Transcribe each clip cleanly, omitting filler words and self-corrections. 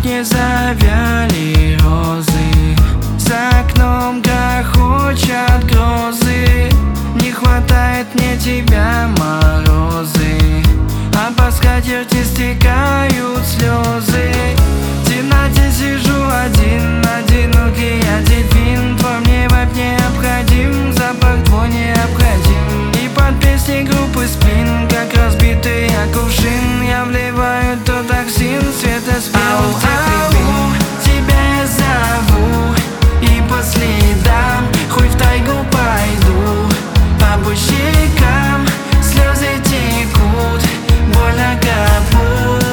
кухне завяли розы, за окном грохочут грозы. Не хватает мне тебя, морозы, а по скатерти стекают слезы. В темноте сижу один, одинокий я дельфин. Твой мне вайб необходим, запах твой необходим. И под песни группы Сплин, как разбитый кувшин, я вливаю тот токсин, света спел. Тебя я зову, и по следам хоть в тайгу пойду. По щекам слезы текут, больно капут.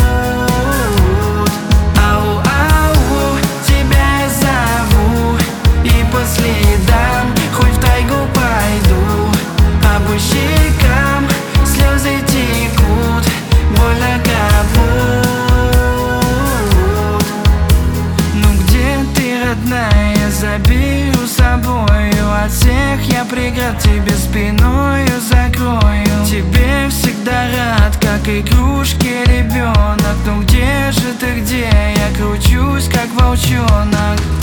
Ау-ау, тебя я зову, и по следам хоть в тайгу пойду. По щекам слезы текут, больно капут. Ну где ты, родная, заберу с собою. От всех я преград тебе спиною закрою. Тебе всегда рад, как игрушки ребенок. Ну где же ты, где? Я кручусь, как волчонок.